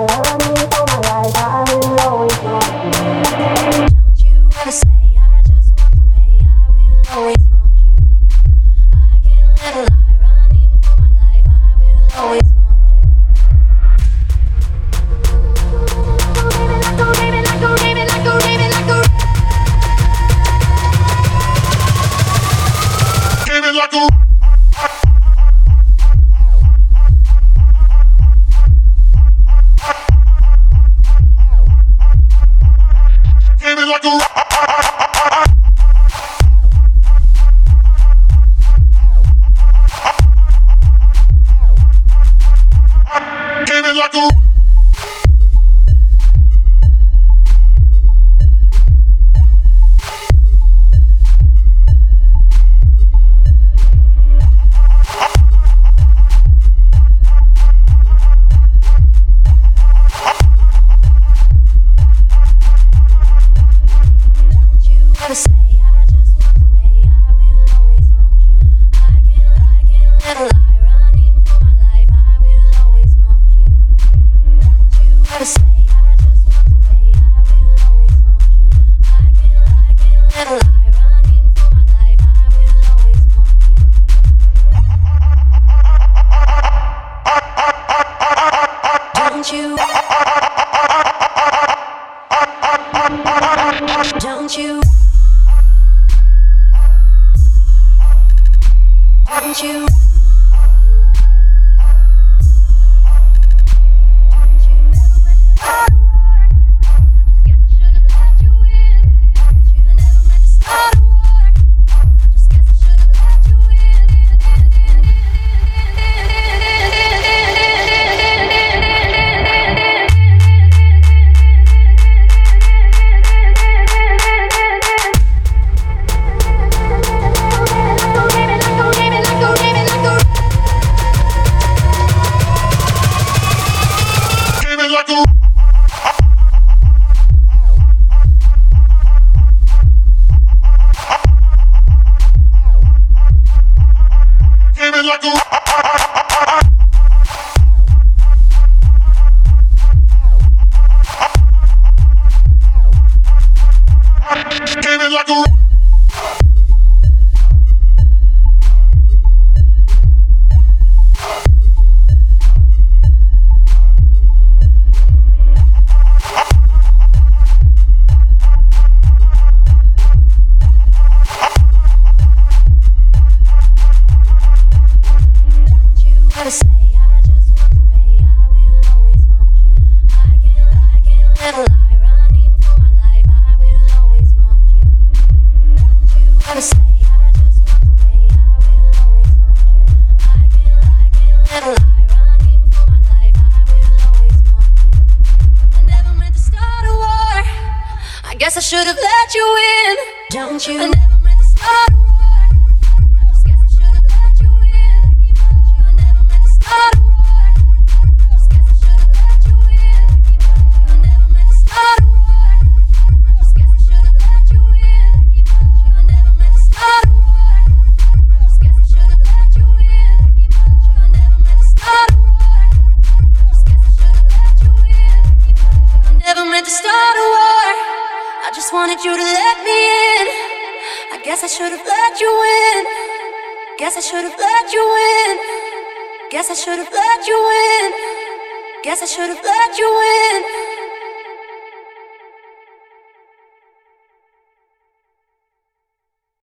running for my life, I will always want you. Don't you ever say I just walked away, I will always want you. I can't let a lie running for my life, I will always want like a came in like a came in like a Don't you guess I should have let you in. Don't you? I never meant to start a war. I just guess I should have let you in. I never meant to start a war. I just guess I should have let you in. I never meant to start a war. I just guess I should have let you in. I never meant to start a war. I just guess I should have let you in. I never meant to start a war. I just guess I should have let you in. I never meant to start a war. I just wanted you to let me in. I guess I should have let you in. Guess I should have let you in. Guess I should have let you in. Guess I should have let you in.